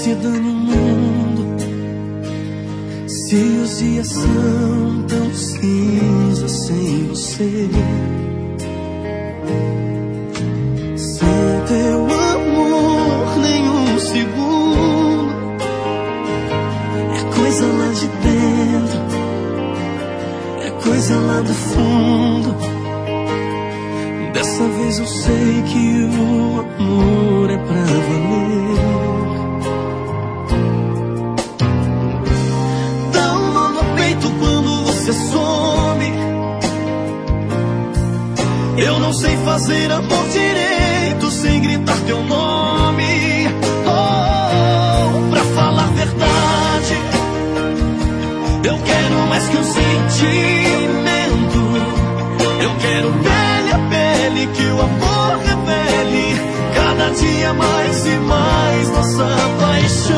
se dane o mundo, se os dias são tão cinzas sem você. Sem teu amor nenhum segundo, é coisa lá de dentro, é coisa lá do fundo. Dessa vez eu sei que o amor é pra valer. Dá um nó no peito quando você some. Eu não sei fazer amor direito sem gritar teu nome. Oh, pra falar a verdade, eu quero mais que um sentimento. Eu quero pele a pele, que o amor revele cada dia mais e mais nossa paixão.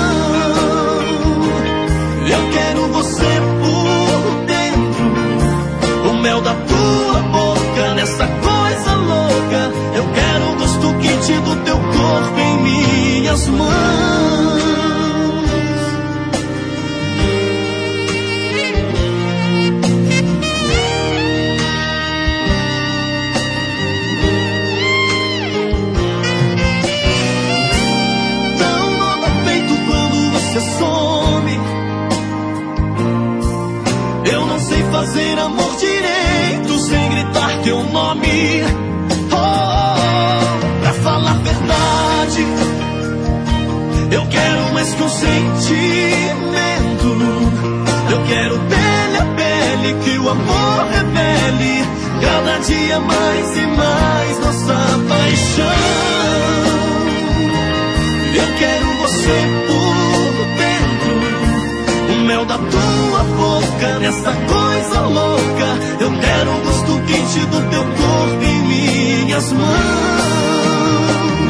Eu quero você por dentro, o mel da tua boca nessa coisa louca. Eu quero o gosto quente do teu corpo em minhas mãos. Some. Eu não sei fazer amor direito sem gritar teu nome. Oh, pra falar a verdade, eu quero mais que um sentimento. Eu quero pele a pele, que o amor revele cada dia mais e mais nossa paixão. Eu quero você por dentro, o mel da tua boca nessa coisa louca. Eu quero o gosto quente do teu corpo em minhas mãos.